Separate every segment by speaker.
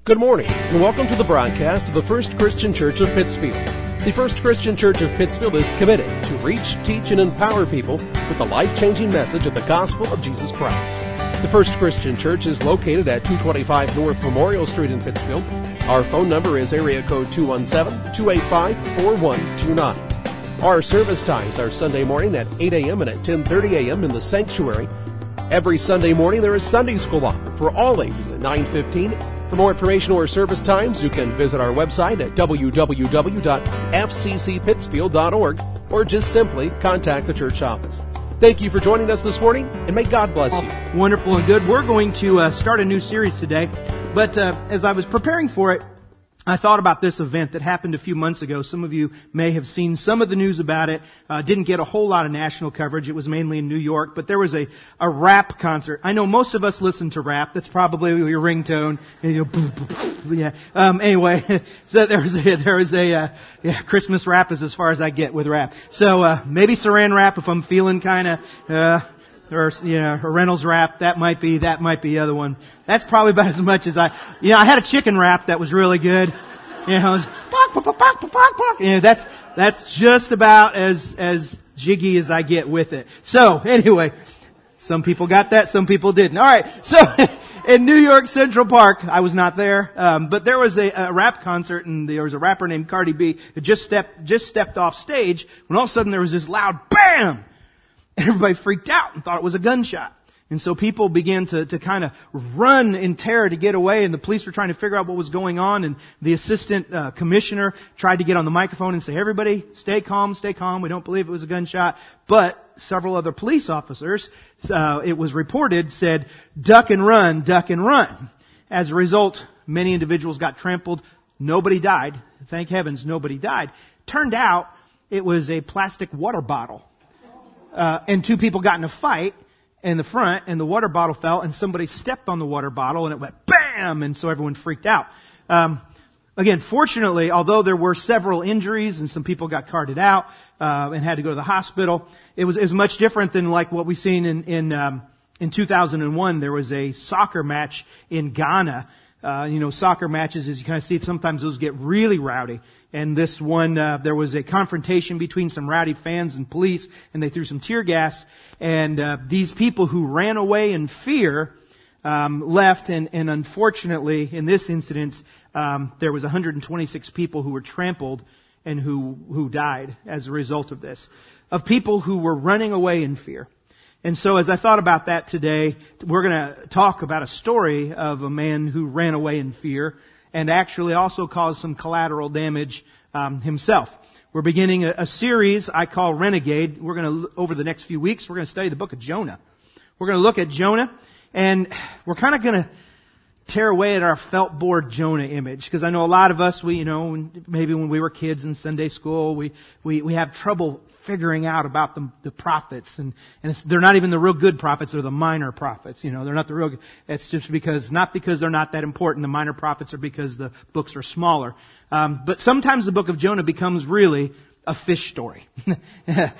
Speaker 1: Good morning, and welcome to the broadcast of the First Christian Church of Pittsfield. The First Christian Church of Pittsfield is committed to reach, teach, and empower people with the life-changing message of the gospel of Jesus Christ. The First Christian Church is located at 225 North Memorial Street in Pittsfield. Our phone number is area code 217-285-4129. Our service times are Sunday morning at 8 a.m. and at 10:30 a.m. in the sanctuary. Every Sunday morning there is Sunday school offered for all ages at 9:15. For more information or service times, you can visit our website at www.fccpittsfield.org or just simply contact the church office. Thank you for joining us this morning, and may God bless you.
Speaker 2: Wonderful and good. We're going to start a new series today, but as I was preparing for it, I thought about this event that happened a few months ago. Some of you may have seen some of the news about it. Didn't get a whole lot of national coverage. It was mainly in New York, but there was a rap concert. I know most of us listen to rap. That's probably your ringtone. Yeah. Anyway, so there was a Christmas rap is as far as I get with rap. So maybe Saran wrap if I'm feeling kind of or Reynolds wrap, that might be the other one. That's probably about as much as I had a chicken wrap that was really good. It was that's just about as jiggy as I get with it. So anyway, some people got that, some people didn't. All right, so in New York Central Park, I was not there, but there was a rap concert, and there was a rapper named Cardi B who just stepped off stage when all of a sudden there was this loud BAM! And everybody freaked out and thought it was a gunshot. And so people began to kind of run in terror to get away, and the police were trying to figure out what was going on, and the assistant commissioner tried to get on the microphone and say, everybody, stay calm, we don't believe it was a gunshot. But several other police officers, it was reported, said, duck and run, duck and run. As a result, many individuals got trampled. Nobody died. Thank heavens, nobody died. Turned out it was a plastic water bottle. And two people got in a fight in the front, and the water bottle fell, and somebody stepped on the water bottle, and it went BAM! And so everyone freaked out. Again, fortunately, although there were several injuries and some people got carted out and had to go to the hospital, it was much different than like what we seen in 2001. There was a soccer match in Ghana. Soccer matches, as you kind of see, sometimes those get really rowdy. And this one, there was a confrontation between some rowdy fans and police, and they threw some tear gas. And these people who ran away in fear left, and unfortunately, in this incident, there was 126 people who were trampled and who died as a result of this, of people who were running away in fear. And so as I thought about that today, we're going to talk about a story of a man who ran away in fear and actually also caused some collateral damage himself. We're beginning a series I call Renegade. We're going to, over the next few weeks, we're going to study the book of Jonah. We're going to look at Jonah, and we're kind of going to tear away at our felt board Jonah image, because I know a lot of us, maybe when we were kids in Sunday school, we have trouble figuring out about the prophets, and they're not even the real good prophets, they're the minor prophets. They're not the real. It's just not because they're not that important. The minor prophets are because the books are smaller. But sometimes the book of Jonah becomes really a fish story. I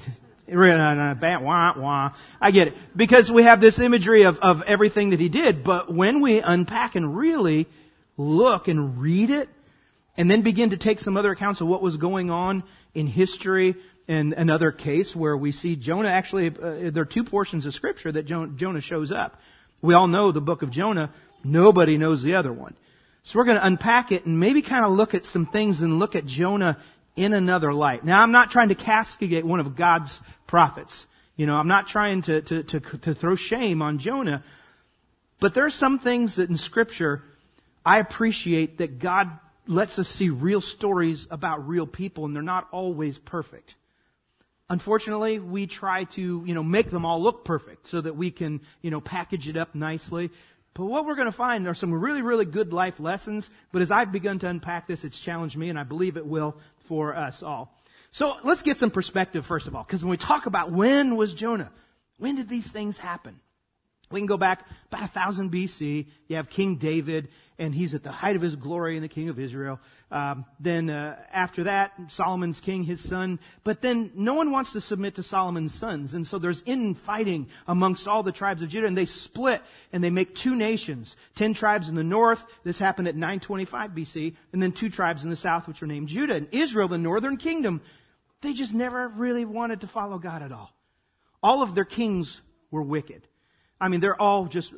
Speaker 2: get it. Because we have this imagery of everything that he did, but when we unpack and really look and read it, and then begin to take some other accounts of what was going on in history, and another case where we see Jonah actually, there are two portions of Scripture that Jonah shows up. We all know the book of Jonah. Nobody knows the other one. So we're going to unpack it and maybe kind of look at some things and look at Jonah in another light. Now, I'm not trying to castigate one of God's prophets. I'm not trying to throw shame on Jonah. But there are some things that in Scripture I appreciate that God lets us see real stories about real people, and they're not always perfect. Unfortunately, we try to, make them all look perfect so that we can, package it up nicely. But what we're going to find are some really, really good life lessons. But as I've begun to unpack this, it's challenged me, and I believe it will for us all. So let's get some perspective first of all, because when we talk about when was Jonah, when did these things happen? We can go back about 1000 BC. You have King David, and he's at the height of his glory and the king of Israel. Then after that, Solomon's king, his son. But then no one wants to submit to Solomon's sons. And so there's infighting amongst all the tribes of Judah, and they split and they make 2 nations. 10 tribes in the north. This happened at 925 BC. And then 2 tribes in the south, which are named Judah. And Israel, the northern kingdom, they just never really wanted to follow God at all. All of their kings were wicked. I mean, they're all just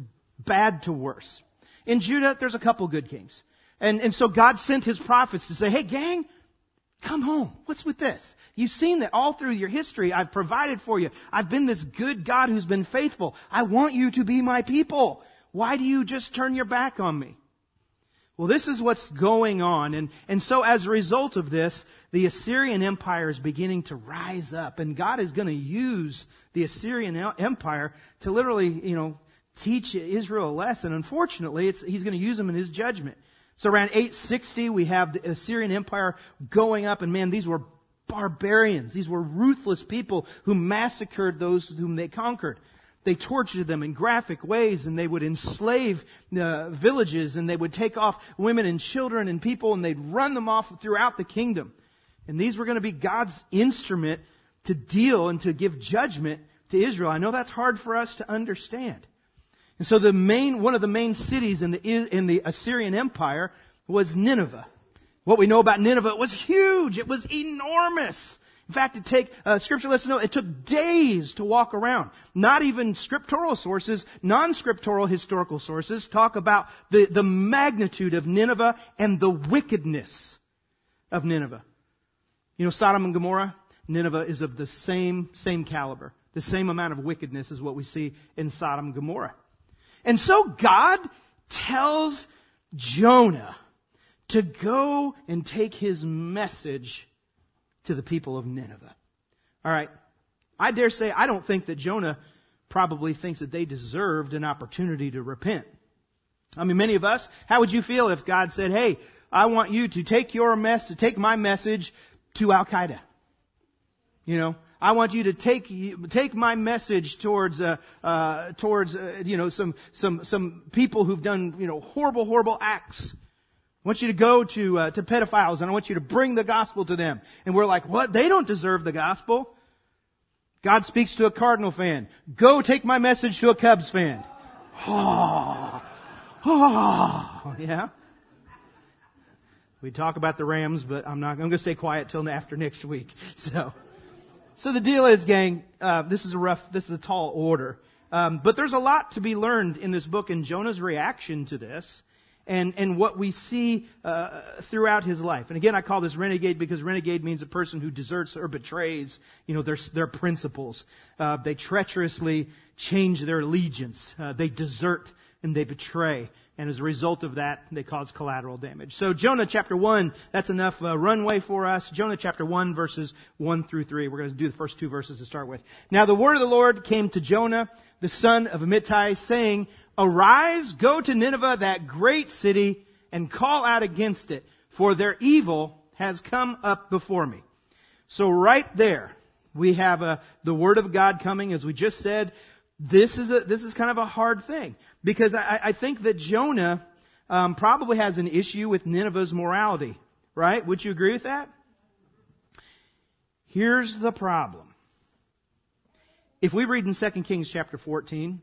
Speaker 2: bad to worse. In Judah, there's a couple good kings. And so God sent his prophets to say, hey, gang, come home. What's with this? You've seen that all through your history. I've provided for you. I've been this good God who's been faithful. I want you to be my people. Why do you just turn your back on me? Well, this is what's going on. And so as a result of this, the Assyrian Empire is beginning to rise up. And God is going to use the Assyrian Empire to literally, teach Israel a lesson. Unfortunately, he's going to use them in his judgment. So around 860, we have the Assyrian Empire going up. And man, these were barbarians. These were ruthless people who massacred those whom they conquered. They tortured them in graphic ways, and they would enslave villages, and they would take off women and children and people, and they'd run them off throughout the kingdom. And these were going to be God's instrument to deal and to give judgment to Israel. I know that's hard for us to understand. And so one of the main cities in the Assyrian Empire was Nineveh. What we know about Nineveh, it was huge. It was enormous. In fact, Scripture lets us know it took days to walk around. Not even scriptural sources, non-scriptural historical sources talk about the magnitude of Nineveh and the wickedness of Nineveh. Sodom and Gomorrah, Nineveh is of the same caliber. The same amount of wickedness is what we see in Sodom and Gomorrah. And so God tells Jonah to go and take his message to the people of Nineveh. All right. I dare say I don't think that Jonah probably thinks that they deserved an opportunity to repent. I mean, many of us, how would you feel if God said, hey, I want you to take my message to Al-Qaeda? I want you to take my message towards some people who've done, horrible acts. I want you to go to pedophiles, and I want you to bring the gospel to them. And we're like, what? They don't deserve the gospel. God speaks to a Cardinal fan. Go take my message to a Cubs fan. Yeah. We talk about the Rams, but I'm going to stay quiet till after next week. So the deal is, gang, this is a tall order. But there's a lot to be learned in this book, and Jonah's reaction to this and what we see throughout his life. And again, I call this renegade because renegade means a person who deserts or betrays, their principles. They treacherously change their allegiance. They desert and they betray. And as a result of that, they cause collateral damage. So Jonah chapter 1, that's enough runway for us. Jonah chapter 1, verses 1 through 3. We're going to do the first 2 verses to start with. Now the word of the Lord came to Jonah, the son of Amittai, saying, Arise, go to Nineveh, that great city, and call out against it, for their evil has come up before me. So right there, we have the word of God coming. As we just said, this is kind of a hard thing, because I think that Jonah probably has an issue with Nineveh's morality, right? Would you agree with that? Here's the problem. If we read in 2 Kings chapter 14,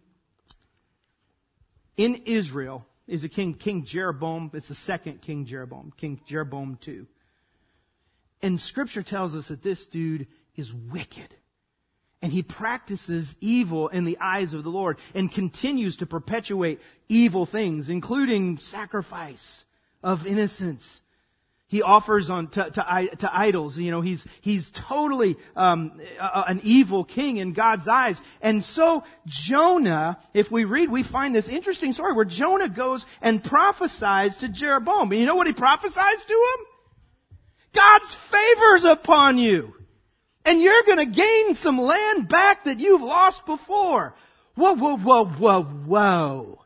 Speaker 2: in Israel is a King Jeroboam. It's the second King Jeroboam, King Jeroboam II. And Scripture tells us that this dude is wicked. And he practices evil in the eyes of the Lord and continues to perpetuate evil things, including sacrifice of innocents. He offers to idols. He's totally an evil king in God's eyes. And so Jonah, if we read, we find this interesting story where Jonah goes and prophesies to Jeroboam. And you know what he prophesies to him? God's favors upon you. And you're going to gain some land back that you've lost before. Whoa.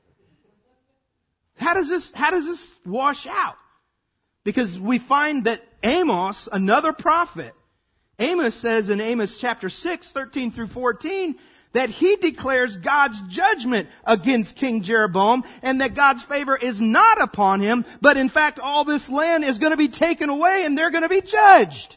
Speaker 2: How does this wash out? Because we find that Amos, another prophet, Amos says in Amos chapter 6, 13 through 14, that he declares God's judgment against King Jeroboam, and that God's favor is not upon him, but in fact all this land is going to be taken away and they're going to be judged.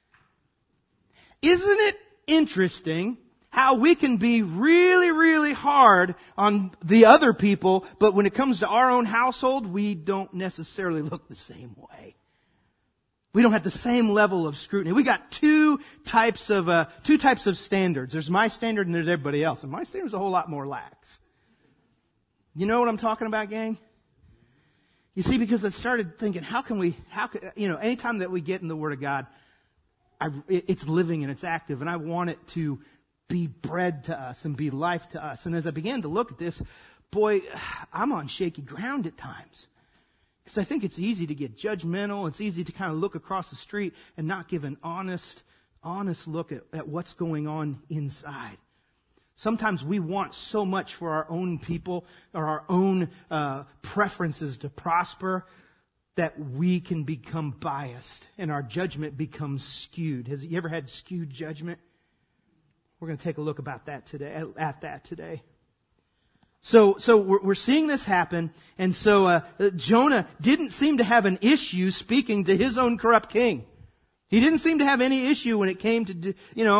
Speaker 2: Isn't it interesting how we can be really, really hard on the other people, but when it comes to our own household, we don't necessarily look the same way. We don't have the same level of scrutiny. We got two types of standards. There's my standard and there's everybody else. And my standard's a whole lot more lax. You know what I'm talking about, gang? You see, because I started thinking, anytime that we get in the Word of God, it's living and it's active, and I want it to be bread to us and be life to us. And as I began to look at this, boy, I'm on shaky ground at times. Because I think it's easy to get judgmental. It's easy to kind of look across the street and not give an honest look at what's going on inside. Sometimes we want so much for our own people or our own preferences to prosper that we can become biased and our judgment becomes skewed. Has you ever had skewed judgment? We're going to take a look at that today. So we're seeing this happen, and so Jonah didn't seem to have an issue speaking to his own corrupt king. He didn't seem to have any issue when it came to,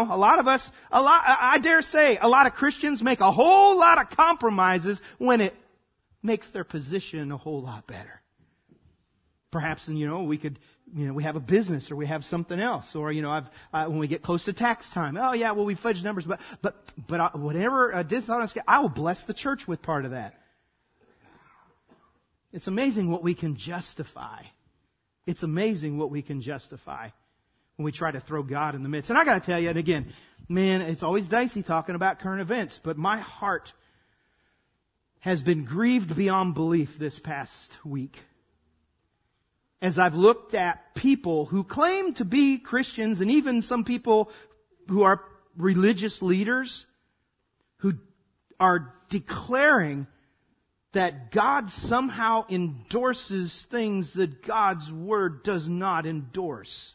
Speaker 2: I dare say, a lot of Christians make a whole lot of compromises when it makes their position a whole lot better. Perhaps, we have a business or we have something else, or, when we get close to tax time, we fudge numbers, but whatever dishonest, I will bless the church with part of that. It's amazing what we can justify. It's amazing what we can justify when we try to throw God in the midst. And I got to tell you, and again, man, it's always dicey talking about current events, but my heart has been grieved beyond belief this past week as I've looked at people who claim to be Christians, and even some people who are religious leaders who are declaring that God somehow endorses things that God's Word does not endorse.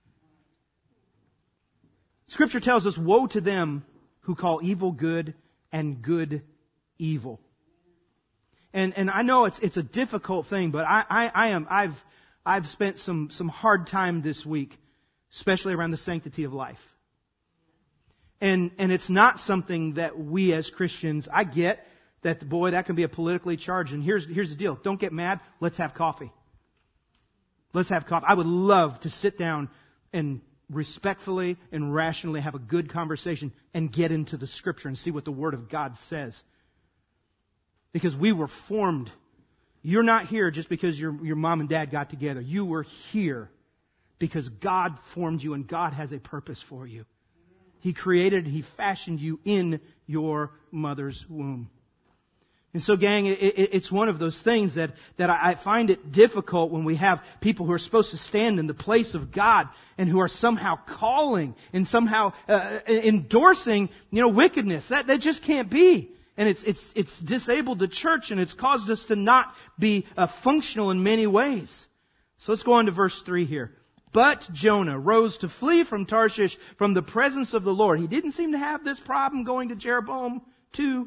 Speaker 2: Scripture tells us, woe to them who call evil good and good evil. And I know it's a difficult thing, but I've spent some hard time this week, especially around the sanctity of life. And it's not something that we as Christians, I get that, boy, that can be a politically charged. And here's the deal. Don't get mad. Let's have coffee. Let's have coffee. I would love to sit down and respectfully and rationally have a good conversation and get into the Scripture and see what the Word of God says. Because we were formed. You're not here just because your mom and dad got together. You were here because God formed you and God has a purpose for you. He created, He fashioned you in your mother's womb. And so, gang, it's one of those things that I find it difficult when we have people who are supposed to stand in the place of God and who are somehow calling and somehow endorsing, wickedness. That just can't be. And it's disabled the church, and it's caused us to not be functional in many ways. So let's go on to verse 3 here. But Jonah rose to flee from Tarshish from the presence of the Lord. He didn't seem to have this problem going to Jeroboam too.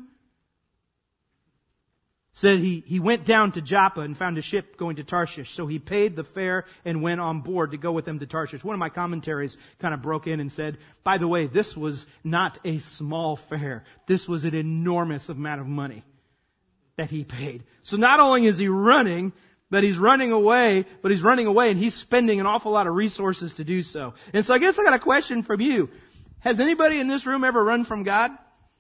Speaker 2: Said he went down to Joppa and found a ship going to Tarshish. So he paid the fare and went on board to go with them to Tarshish. One of my commentaries kind of broke in and said, by the way, this was not a small fare. This was an enormous amount of money that he paid. So not only is he running, but he's running away and he's spending an awful lot of resources to do so. And so I guess I got a question from you. Has anybody in this room ever run from God?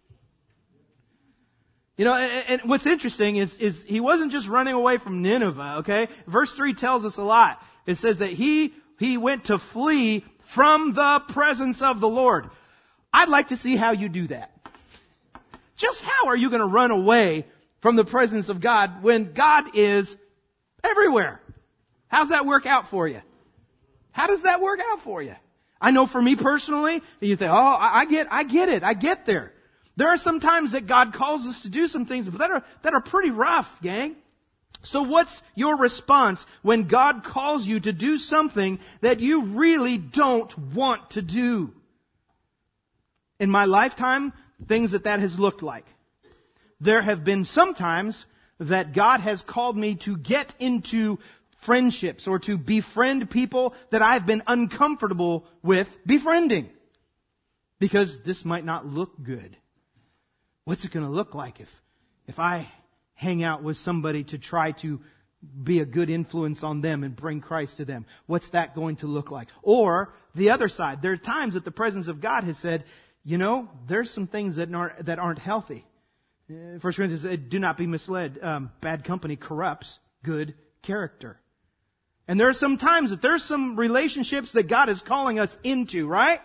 Speaker 2: And what's interesting is he wasn't just running away from Nineveh, okay? Verse 3 tells us a lot. It says that he went to flee from the presence of the Lord. I'd like to see how you do that. Just how are you going to run away from the presence of God when God is everywhere? How's that work out for you? How does that work out for you? I know for me personally, you think, I get it. I get there. There are some times that God calls us to do some things that are pretty rough, gang. So what's your response when God calls you to do something that you really don't want to do? In my lifetime, things that has looked like. There have been some times that God has called me to get into friendships or to befriend people that I've been uncomfortable with befriending. Because this might not look good. What's it going to look like if I hang out with somebody to try to be a good influence on them and bring Christ to them? What's that going to look like? Or the other side, there are times that the presence of God has said, there's some things that aren't healthy. 1 Corinthians says, do not be misled. Bad company corrupts good character. And there are some times that there's some relationships that God is calling us into, right?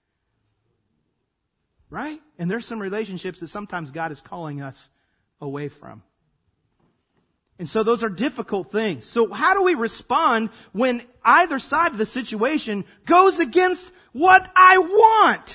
Speaker 2: Right? And there's some relationships that sometimes God is calling us away from. And so those are difficult things. So how do we respond when either side of the situation goes against what I want?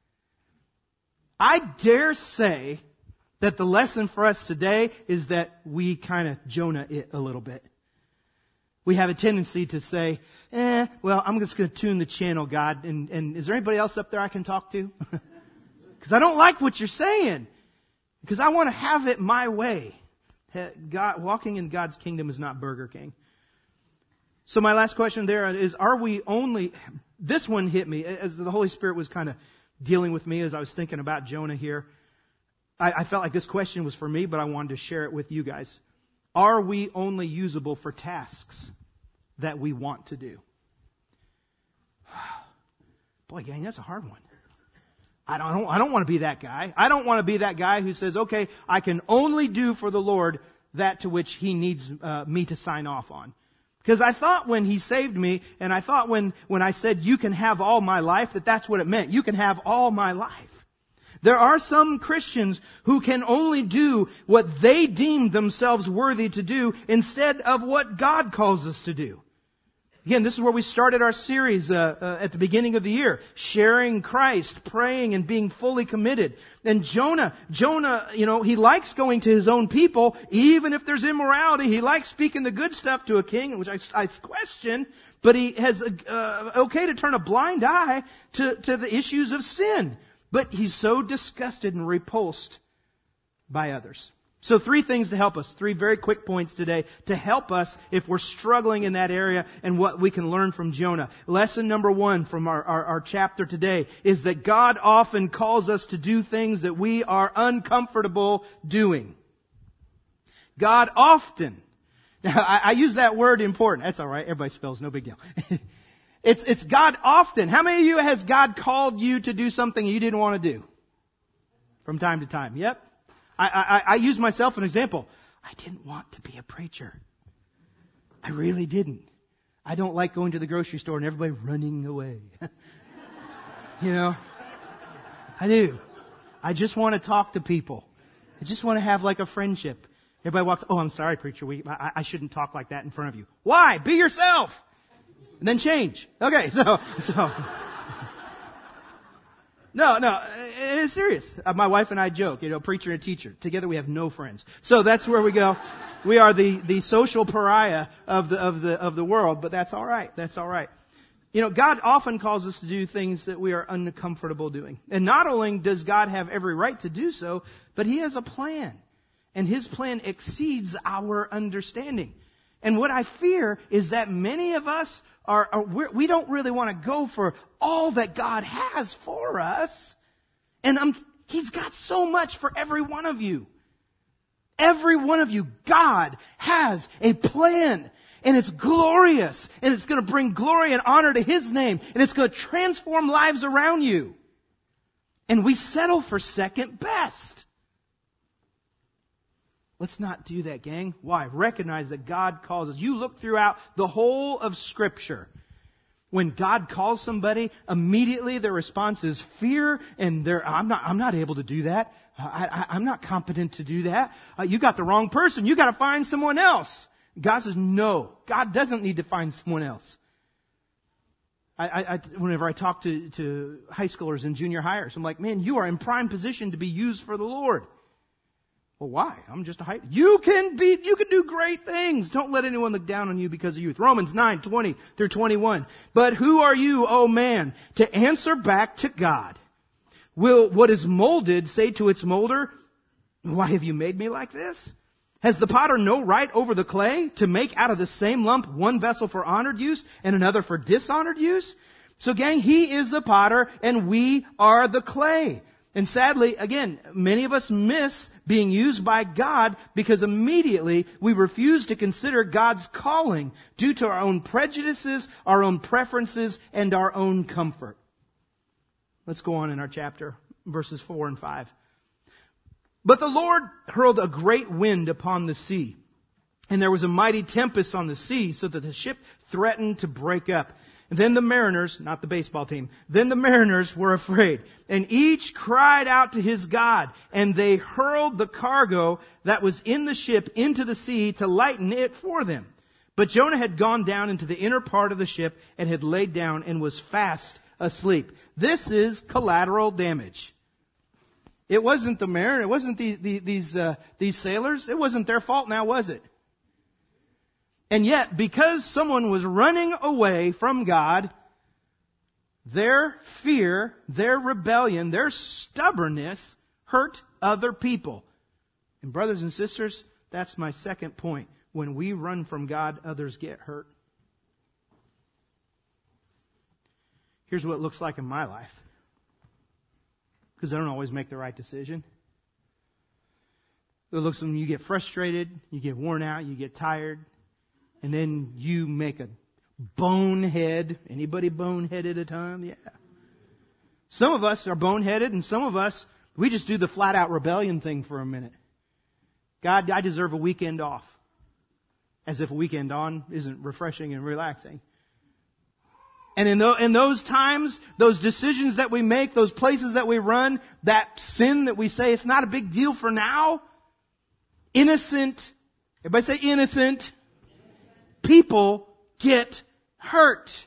Speaker 2: I dare say that the lesson for us today is that we kind of Jonah it a little bit. We have a tendency to say, I'm just going to tune the channel, God. And is there anybody else up there I can talk to? Because I don't like what you're saying. Because I want to have it my way. God, walking in God's kingdom is not Burger King. So my last question there is, this one hit me as the Holy Spirit was kind of dealing with me as I was thinking about Jonah here. I felt like this question was for me, but I wanted to share it with you guys. Are we only usable for tasks that we want to do? Boy, gang, that's a hard one. I don't want to be that guy. I don't want to be that guy who says, okay, I can only do for the Lord that to which He needs me to sign off on. Because I thought when He saved me, and I thought when I said, you can have all my life, that's what it meant. You can have all my life. There are some Christians who can only do what they deem themselves worthy to do instead of what God calls us to do. Again, this is where we started our series at the beginning of the year, sharing Christ, praying and being fully committed. And Jonah, he likes going to his own people, even if there's immorality. He likes speaking the good stuff to a king, which I question, but he has okay to turn a blind eye to the issues of sin. But he's so disgusted and repulsed by others. So 3 things to help us. 3 very quick points today to help us if we're struggling in that area and what we can learn from Jonah. Lesson number 1 from our chapter today is that God often calls us to do things that we are uncomfortable doing. God often. Now, I use that word important. That's all right. Everybody spells. No big deal. It's God often. How many of you has God called you to do something you didn't want to do? From time to time. Yep. I use myself as an example. I didn't want to be a preacher. I really didn't. I don't like going to the grocery store and everybody running away. I do. I just want to talk to people. I just want to have like a friendship. Everybody walks, I'm sorry, preacher. I shouldn't talk like that in front of you. Why? Be yourself. And then change. Okay, so. No, it's serious. My wife and I joke, preacher and teacher. Together we have no friends. So that's where we go. We are the social pariah of the world, but that's all right. That's all right. God often calls us to do things that we are uncomfortable doing. And not only does God have every right to do so, but He has a plan. And His plan exceeds our understanding. And what I fear is that many of us we don't really want to go for all that God has for us. And He's got so much for every one of you. Every one of you, God has a plan. And it's glorious. And it's going to bring glory and honor to His name. And it's going to transform lives around you. And we settle for second best. Let's not do that, gang. Why? Recognize that God calls us. You look throughout the whole of Scripture. When God calls somebody, immediately their response is fear, and I'm not able to do that. I'm not competent to do that. You got the wrong person. You got to find someone else. God says, no. God doesn't need to find someone else. Whenever I talk to high schoolers and junior hires, I'm like, man, you are in prime position to be used for the Lord. Well, why? I'm just a high... You can do great things. Don't let anyone look down on you because of youth. Romans 9:20 through 21. But who are you, O man, to answer back to God? Will what is molded say to its molder, why have you made me like this? Has the potter no right over the clay to make out of the same lump one vessel for honored use and another for dishonored use? So gang, He is the potter and we are the clay. And sadly, again, many of us miss being used by God because immediately we refuse to consider God's calling due to our own prejudices, our own preferences, and our own comfort. Let's go on in our chapter, verses 4 and 5. But the Lord hurled a great wind upon the sea, and there was a mighty tempest on the sea, so that the ship threatened to break up. And then the mariners, not the baseball team, then the mariners were afraid, and each cried out to his God, and they hurled the cargo that was in the ship into the sea to lighten it for them. But Jonah had gone down into the inner part of the ship and had laid down and was fast asleep. This is collateral damage. It wasn't the mariner, it wasn't these sailors, it wasn't their fault now, was it? And yet, because someone was running away from God, their fear, their rebellion, their stubbornness hurt other people. And brothers and sisters, that's my second point. When we run from God, others get hurt. Here's what it looks like in my life. Because I don't always make the right decision. It looks when you get frustrated, you get worn out, you get tired. And then you make a bonehead. Anybody boneheaded at a time? Yeah. Some of us are boneheaded, and some of us, we just do the flat-out rebellion thing for a minute. God, I deserve a weekend off. As if a weekend on isn't refreshing and relaxing. And in those times, those decisions that we make, those places that we run, that sin that we say, it's not a big deal for now. Innocent. Everybody say innocent. People get hurt.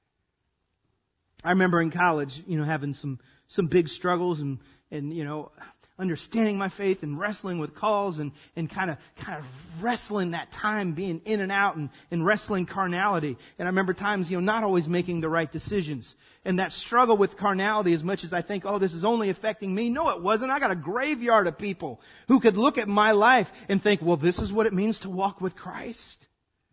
Speaker 2: I remember in college, having some big struggles and understanding my faith and wrestling with calls and kind of wrestling that time being in and out and wrestling carnality. And I remember times, not always making the right decisions. And that struggle with carnality, as much as I think, oh, this is only affecting me. No, it wasn't. I got a graveyard of people who could look at my life and think, well, this is what it means to walk with Christ.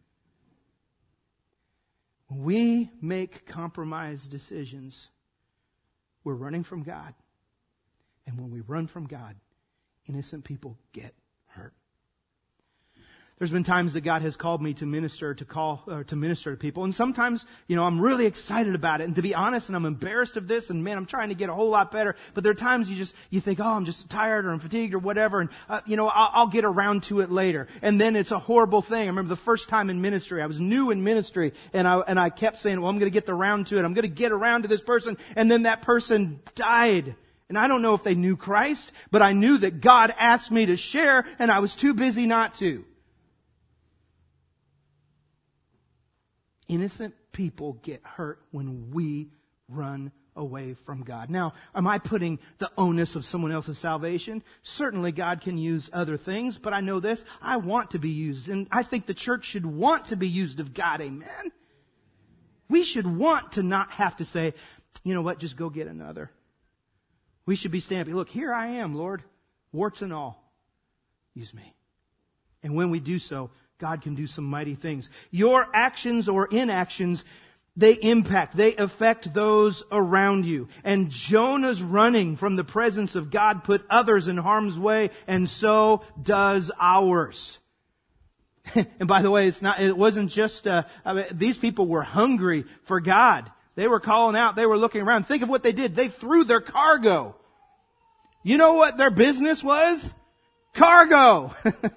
Speaker 2: When we make compromised decisions, we're running from God. And when we run from God, innocent people get hurt. There's been times that God has called me to minister to people. And sometimes, I'm really excited about it. And to be honest, and I'm embarrassed of this. And man, I'm trying to get a whole lot better. But there are times you think, oh, I'm just tired or I'm fatigued or whatever. And, I'll get around to it later. And then it's a horrible thing. I remember the first time in ministry, I was new in ministry. And I kept saying, well, I'm going to get around to it. I'm going to get around to this person. And then that person died. And I don't know if they knew Christ, but I knew that God asked me to share, and I was too busy not to. Innocent people get hurt when we run away from God. Now, am I putting the onus of someone else's salvation? Certainly God can use other things, but I know this, I want to be used, and I think the church should want to be used of God, amen? We should want to not have to say, you know what, just go get another. We should be stamping, look, here I am, Lord, warts and all. Use me. And when we do so, God can do some mighty things. Your actions or inactions, they affect those around you. And Jonah's running from the presence of God put others in harm's way, and so does ours. And by the way, it wasn't just, these people were hungry for God. They were calling out, they were looking around. Think of what they did. They threw their cargo. You know what their business was? Cargo.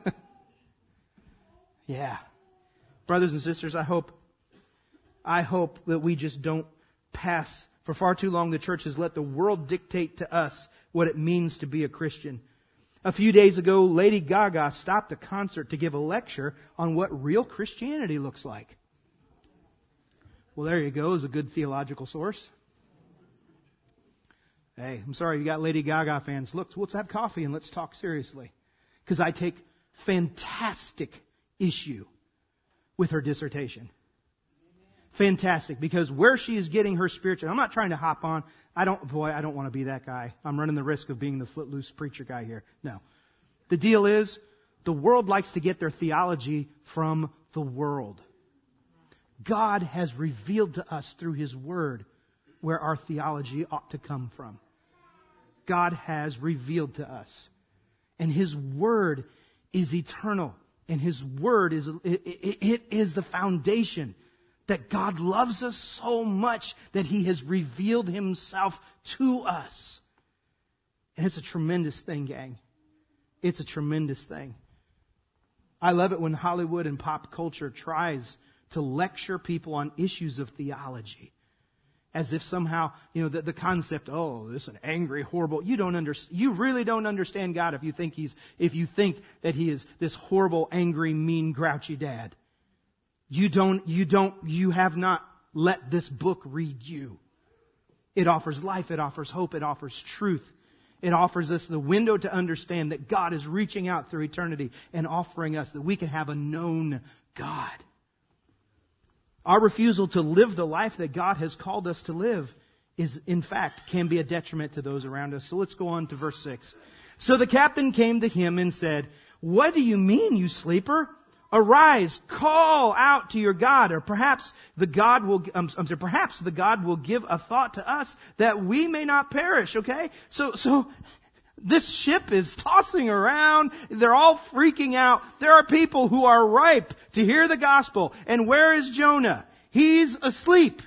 Speaker 2: Yeah. Brothers and sisters, I hope that we just don't pass. For far too long, the church has let the world dictate to us what it means to be a Christian. A few days ago, Lady Gaga stopped a concert to give a lecture on what real Christianity looks like. Well, there you go, is a good theological source. Hey, I'm sorry you got Lady Gaga fans. Look, let's have coffee and let's talk seriously. Because I take fantastic issue with her dissertation. fantastic, because where she is getting her spiritual, I'm not trying to hop on. I don't want to be that guy. I'm running the risk of being the footloose preacher guy here. No. The deal is, the world likes to get their theology from the world. God has revealed to us through His Word where our theology ought to come from. God has revealed to us. And His Word is eternal. And His Word is the foundation that God loves us so much that He has revealed Himself to us. And it's a tremendous thing, gang. It's a tremendous thing. I love it when Hollywood and pop culture tries to lecture people on issues of theology. As if somehow, the concept, this is an angry, horrible, you really don't understand God if you think that He is this horrible, angry, mean, grouchy dad. You have not let this book read you. It offers life, it offers hope, it offers truth. It offers us the window to understand that God is reaching out through eternity and offering us that we can have a known God. Our refusal to live the life that God has called us to live can be a detriment to those around us. So let's go on to verse 6. So the captain came to him and said, "What do you mean, you sleeper? Arise, call out to your God, or perhaps the God will give a thought to us that we may not perish." Okay? So this ship is tossing around. They're all freaking out. There are people who are ripe to hear the gospel. And where is Jonah? He's asleep.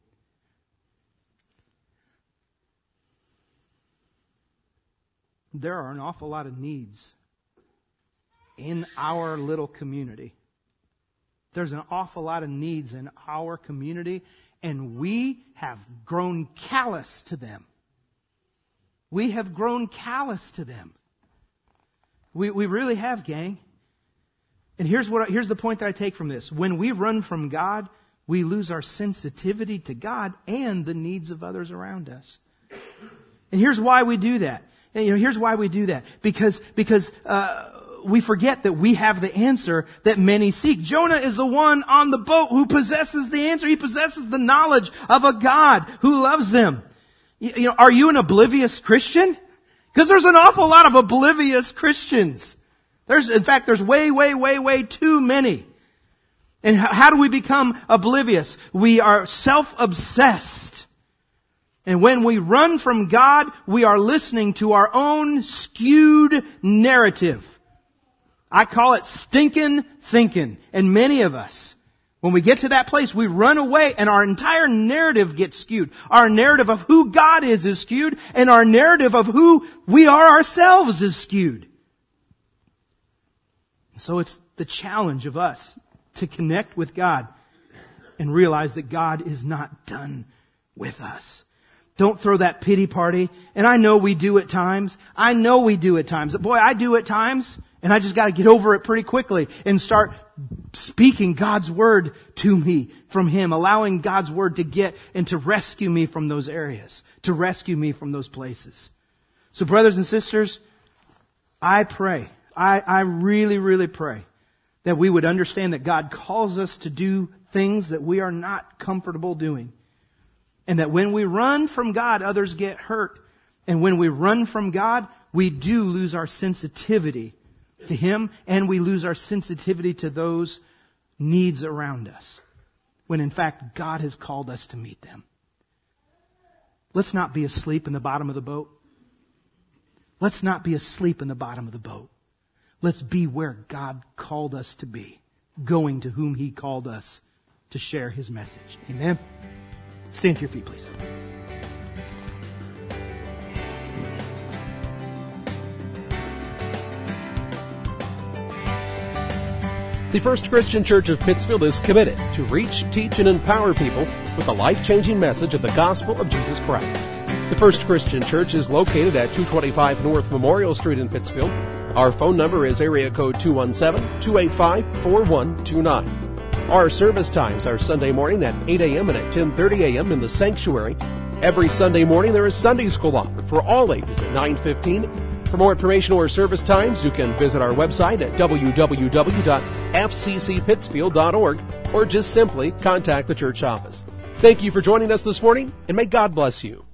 Speaker 2: There are an awful lot of needs in our little community. There's an awful lot of needs in our community, and we have grown callous to them. We have grown callous to them. We really have, gang. And here's the point that I take from this. When we run from God, we lose our sensitivity to God and the needs of others around us. And here's why we do that. Here's why we do that. Because we forget that we have the answer that many seek. Jonah is the one on the boat who possesses the answer. He possesses the knowledge of a God who loves them. Are you an oblivious Christian? Because there's an awful lot of oblivious Christians. There's way too many. And how do we become oblivious? We are self-obsessed. And when we run from God, we are listening to our own skewed narrative. I call it stinking thinking. And many of us, when we get to that place, we run away and our entire narrative gets skewed. Our narrative of who God is skewed, and our narrative of who we are ourselves is skewed. So it's the challenge of us to connect with God and realize that God is not done with us. Don't throw that pity party. And I know we do at times. Boy, I do at times. And I just got to get over it pretty quickly and start speaking God's Word to me from Him, allowing God's Word to get and to rescue me from those areas, to rescue me from those places. So brothers and sisters, I pray, I really pray that we would understand that God calls us to do things that we are not comfortable doing. And that when we run from God, others get hurt. And when we run from God, we do lose our sensitivity to Him, and we lose our sensitivity to those needs around us, when in fact God has called us to meet them. Let's not be asleep in the bottom of the boat. Let's not be asleep in the bottom of the boat. Let's be where God called us to be, going to whom He called us to share His message. Amen? Stand to your feet, please.
Speaker 1: The First Christian Church of Pittsfield is committed to reach, teach, and empower people with the life-changing message of the gospel of Jesus Christ. The First Christian Church is located at 225 North Memorial Street in Pittsfield. Our phone number is area code 217-285-4129. Our service times are Sunday morning at 8 a.m. and at 10:30 a.m. in the sanctuary. Every Sunday morning there is Sunday school offered for all ages at 9:15. For more information or service times, you can visit our website at www.fccpittsfield.org or just simply contact the church office. Thank you for joining us this morning, and may God bless you.